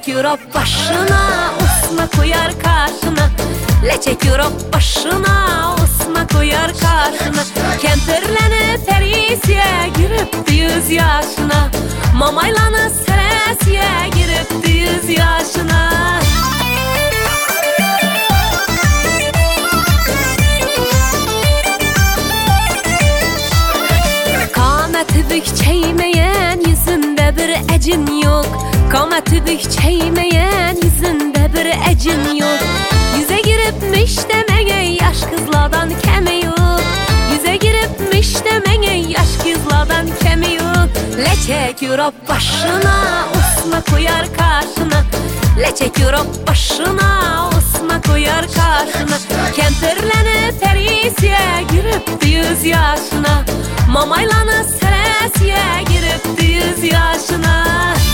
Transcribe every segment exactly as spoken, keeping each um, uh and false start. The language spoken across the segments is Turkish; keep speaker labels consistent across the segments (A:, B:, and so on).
A: Leçek Europe başına, Osma koyar karşına. Leçek Europe başına, Osma koyar karşına. Kempirlenip perisiye girip yüz yaşına. Mamaylanıp seresiye girip yüz yaşına. Kameti bükçeymeyen yüzünde bir ecin yok. Kameti bükçeymeyen yüzünde bir ecin yok. Yüze giripmiş demeye yaş kızlardan kemi yok. Yüze giripmiş demeye yaş kızlardan kemi yok. Leçek Europe başına, Osma koyar karşına. Leçek Europe başına, Osma koyar karşına. Kempirlenip perisiye girip yüz yaşına. Mamaylanıp seresiye girip yüz yaşına.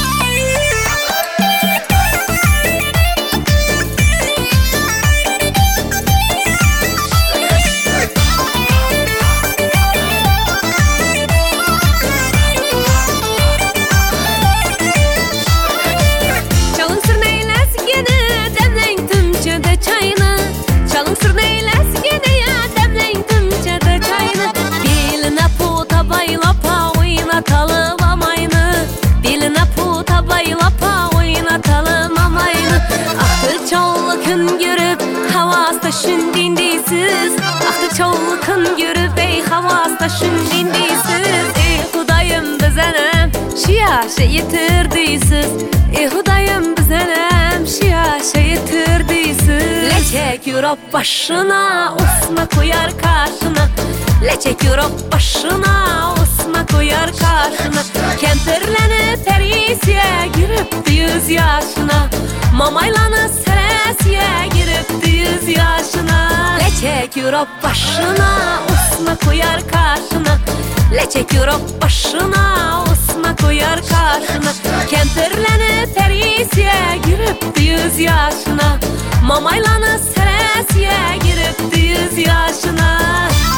A: Çoğulukun görüp havasta şündindiysiz. Ahtı çoğulukun görüp ey havasta şündindiysiz. Ey Hudayım bizenem şu yaşa yitirdiysiz. Ey Hudayım bizenem şu yaşa yitirdiysiz. Leçek Europe başına, Osma koyar karşına. Leçek Europe başına, Osma koyar karşına. Kempirlenip perisiye girip yüz yaşına. Mamaylanıp seresiye girip yüz yaşına. Leçek Europe başına, Osma koyar karşına. Leçek Europe başına, Osma koyar karşına. Kempirlenip perisiye girip yüz yaşına. Mamaylanıp seresiye girip yüz yaşına.